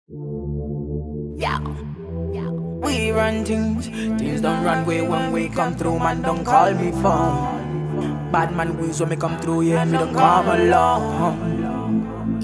Yeah. We run things don't run away when we come through, man, don't call me phone. Bad man wheels when me come through, yeah, me don't come along.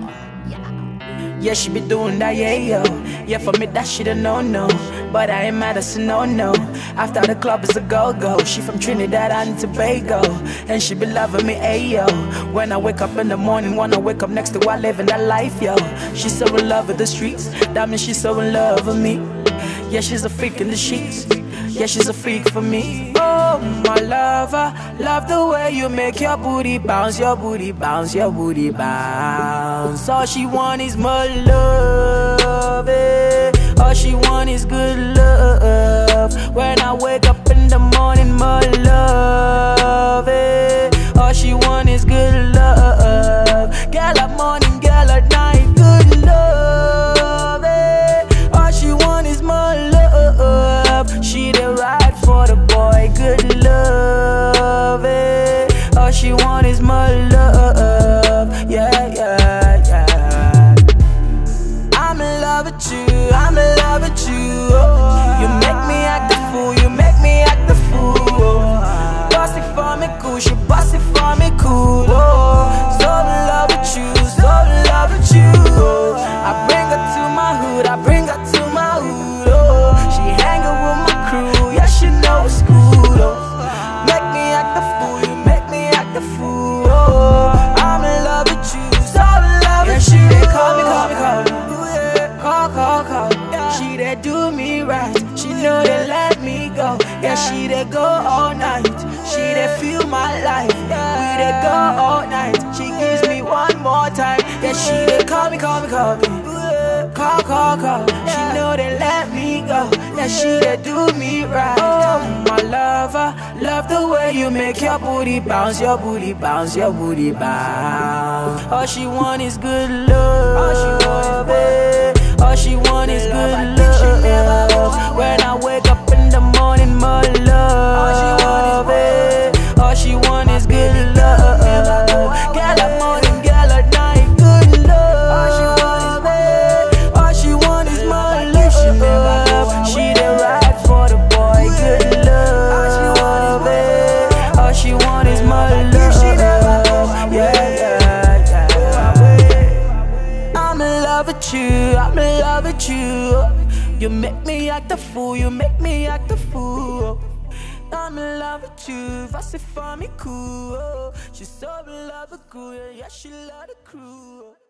Yeah, she be doing that, yeah, for me that shit a no-no. But I ain't mad, it's a no-no. After the club is a go-go. She from Trinidad and Tobago, and she be loving me, ayo. When I wake up in the morning, wanna wake up next to her, living that life, yo. She's so in love with the streets, that means she's so in love with me. Yeah, she's a freak in the sheets, yeah, she's a freak for me. Oh, my lover, love the way you make your booty bounce, your booty bounce, your booty bounce. All she want is more love, eh? All she want is good love. When I wake up in the morning, more love, eh? All she want is good love. Girl at morning, girl at night, good love, eh? All she want is more love. She the ride for the boy, good love, eh? All she want is more love, yeah, yeah, yeah. I'm in love with you, I'm in love with you, oh. You make me act the fool, you make me act the fool, oh. Bust it for me cool, she bust it for me cool, oh. So in love with you, so in love with you, oh. I bring her to my hood, I bring her to my hood, oh. She hangin' with my crew, yeah, she know it's cool, oh. Make me act the fool, you make me act the fool, oh. I'm in love with you, so in love with you. They call me, call me, call me. Call. She they do me right, she know they let me go. Yeah, she they go all night, she they feel my life. We they go all night, she gives me one more time. Yeah, she they call me, call me, call me. Call. She know they let me go. Yeah, she they do me right. Oh, my lover, love the way you make your booty bounce, your booty bounce, your booty bounce. All she want is good love. All she want is all she want is good love. When I wake up in the morning, more love, eh? All she want is good love. Girl at morning, girl at night, good love, eh? All she want is more love. She the ride for the boy, good love, eh? All she want is more love, yeah. I'm in love with you, I'm in love with you. You make me act a fool, you make me act a fool. I'm in love with you, that's it for me cool. She's so in love with crew, yeah, she love the crew.